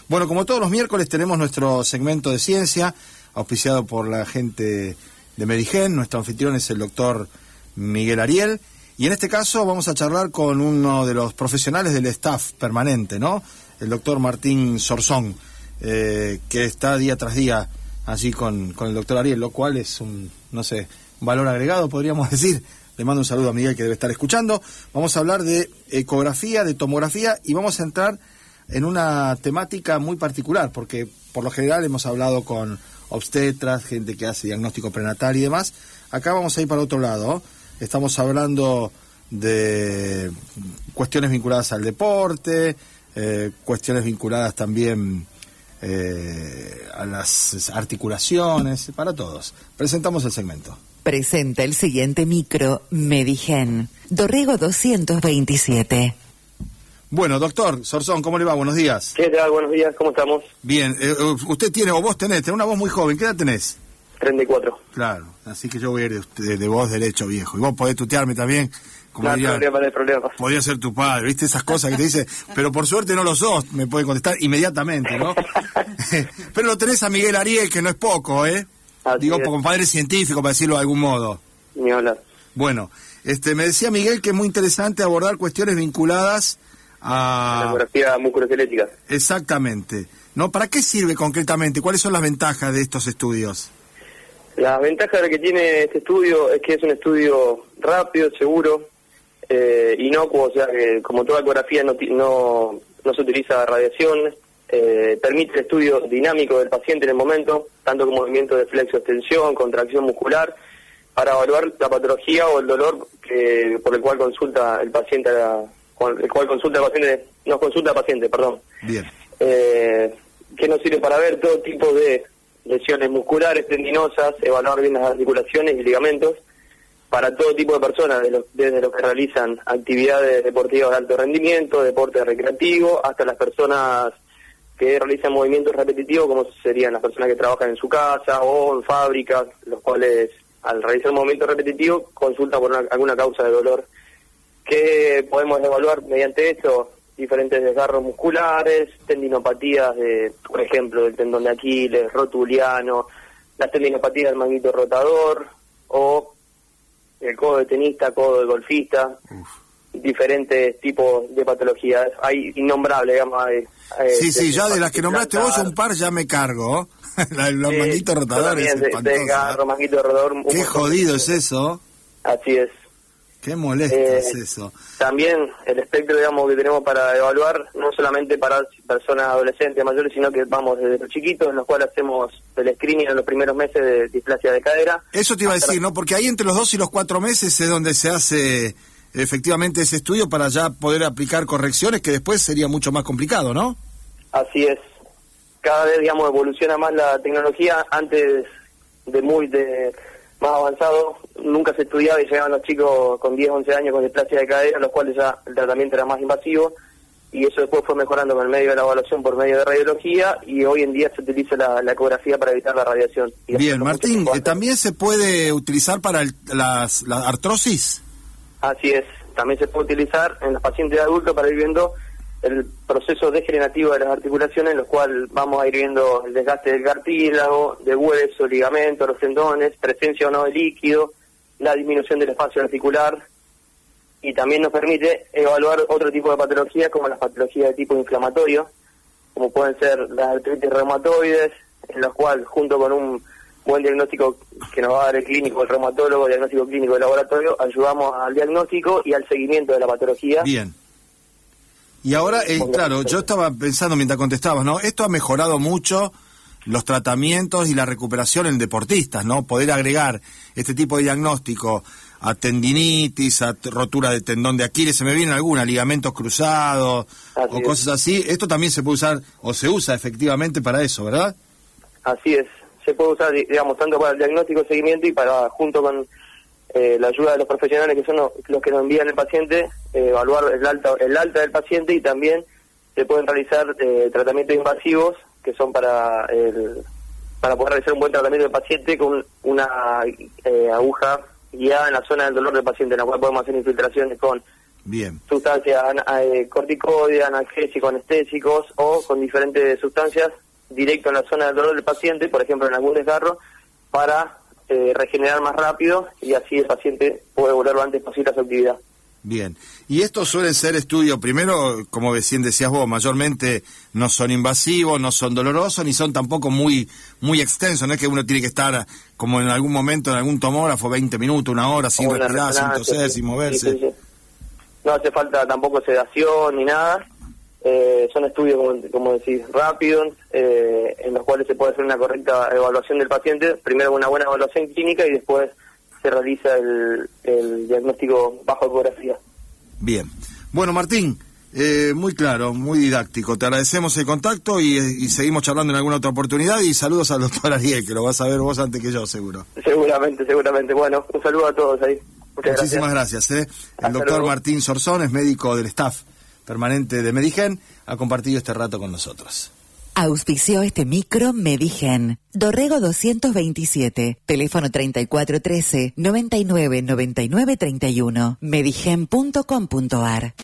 Bueno, como todos los miércoles tenemos nuestro segmento de ciencia, auspiciado por la gente de Medigen. Nuestro anfitrión es el doctor Miguel Ariel. Y en este caso vamos a charlar con uno de los profesionales del staff permanente, ¿no? El doctor Martín Zorzón, que está día tras día allí con el doctor Ariel, lo cual es un valor agregado, podríamos decir. Le mando un saludo a Miguel, que debe estar escuchando. Vamos a hablar de ecografía, de tomografía, y vamos a entrar en una temática muy particular, porque por lo general hemos hablado con obstetras, gente que hace diagnóstico prenatal y demás. Acá vamos a ir para otro lado. Estamos hablando de cuestiones vinculadas al deporte, cuestiones vinculadas también a las articulaciones, para todos. Presentamos el segmento. Presenta el siguiente micro Medigen, Dorrego 227. Bueno, doctor Zorzón, ¿cómo le va? Buenos días. ¿Qué tal? Buenos días, ¿cómo estamos? Bien, usted tiene, o vos tenés una voz muy joven. ¿Qué edad tenés? 34. Claro, así que yo voy a ir de voz derecho, viejo. Y vos podés tutearme también. Como no hay problema. Podría ser tu padre, ¿viste? Esas cosas que te dice, pero por suerte no lo sos, me puede contestar inmediatamente, ¿no? Pero lo tenés a Miguel Ariel, que no es poco, ¿eh? Digo, como padre científico, para decirlo de algún modo. Ni hablar. Bueno, me decía Miguel que es muy interesante abordar cuestiones vinculadas a la ecografía musculoesquelética. Exactamente. ¿No? ¿Para qué sirve concretamente? ¿Cuáles son las ventajas de estos estudios? La ventaja que tiene este estudio es que es un estudio rápido, seguro, inocuo, o sea que como toda ecografía no se utiliza radiación, permite el estudio dinámico del paciente en el momento, tanto con movimiento de flexo-extensión, contracción muscular, para evaluar la patología o el dolor por el cual consulta el paciente, nos consulta el paciente, perdón. Bien. Que nos sirve para ver todo tipo de lesiones musculares, tendinosas, evaluar bien las articulaciones y ligamentos, para todo tipo de personas, desde los que realizan actividades deportivas de alto rendimiento, deporte recreativo, hasta las personas que realizan movimientos repetitivos, como serían las personas que trabajan en su casa o en fábricas, los cuales al realizar un movimiento repetitivo consultan por alguna causa de dolor. ¿Qué podemos evaluar mediante esto? Diferentes desgarros musculares, tendinopatías, por ejemplo, del tendón de Aquiles, rotuliano, las tendinopatías del manguito rotador, o el codo de tenista, codo de golfista. Diferentes tipos de patologías, hay innombrables, digamos. Sí, ya de las que nombraste vos, un par ya me cargo. Los manguitos rotadores. Manguito rotador. Qué jodido es eso. Así es. Qué molesto es eso. También el espectro, digamos, que tenemos para evaluar, no solamente para personas adolescentes mayores, sino que vamos desde los chiquitos, en los cuales hacemos el screening en los primeros meses de displasia de cadera. Eso te iba a decir, ¿no? Porque ahí entre los 2 y los 4 meses es donde se hace efectivamente ese estudio para ya poder aplicar correcciones, que después sería mucho más complicado, ¿no? Así es. Cada vez, digamos, evoluciona más la tecnología. Antes de más avanzado, nunca se estudiaba y llegaban los chicos con 10, 11 años con displasia de cadera, los cuales ya el tratamiento era más invasivo, y eso después fue mejorando con el medio de la evaluación por medio de radiología, y hoy en día se utiliza la ecografía para evitar la radiación. Bien, Martín, ¿también se puede utilizar para la artrosis? Así es, también se puede utilizar en los pacientes adultos para ir viendo el proceso degenerativo de las articulaciones, en los cuales vamos a ir viendo el desgaste del cartílago, de hueso, ligamento, los tendones, presencia o no de líquido, la disminución del espacio articular, y también nos permite evaluar otro tipo de patologías, como las patologías de tipo inflamatorio, como pueden ser las artritis reumatoides, en las cuales, junto con un buen diagnóstico que nos va a dar el clínico, el reumatólogo, diagnóstico clínico del laboratorio, ayudamos al diagnóstico y al seguimiento de la patología. Bien. Y ahora, claro, yo estaba pensando mientras contestabas, ¿no? Esto ha mejorado mucho los tratamientos y la recuperación en deportistas, ¿no? Poder agregar este tipo de diagnóstico a tendinitis, a rotura de tendón de Aquiles, se me vienen algunas, ligamentos cruzados o cosas así. Esto también se puede usar, o se usa efectivamente para eso, ¿verdad? Así es. Se puede usar, digamos, tanto para el diagnóstico, seguimiento y para, junto con la ayuda de los profesionales que son los que nos envían el paciente, evaluar el alta del paciente, y también se pueden realizar tratamientos invasivos que son para poder realizar un buen tratamiento del paciente con una aguja guiada en la zona del dolor del paciente, en la cual podemos hacer infiltraciones con Bien. Sustancias corticoides, analgésicos, anestésicos o con diferentes sustancias directo en la zona del dolor del paciente, por ejemplo en algún desgarro, para regenerar más rápido y así el paciente puede volver lo antes posible a su actividad. Bien, y estos suelen ser estudios, primero, como recién decías vos, mayormente no son invasivos, no son dolorosos, ni son tampoco muy extensos, no es que uno tiene que estar como en algún momento en algún tomógrafo 20 minutos, una hora, sin respirar, sin toser, sin moverse. Sí. No hace falta tampoco sedación ni nada, son estudios, como decís, rápidos, en los cuales se puede hacer una correcta evaluación del paciente, primero una buena evaluación clínica y después se realiza el diagnóstico bajo ecografía. Bien. Bueno, Martín, muy claro, muy didáctico. Te agradecemos el contacto y seguimos charlando en alguna otra oportunidad. Y saludos al doctor Ariel, que lo vas a ver vos antes que yo, seguro. Seguramente. Bueno, un saludo a todos ahí. Muchísimas gracias. El doctor Martín Sorzón es médico del staff permanente de Medigen. Ha compartido este rato con nosotros. Auspició este micro Medigen. Dorrego 227, teléfono 3413 99 99 31, medigen.com.ar.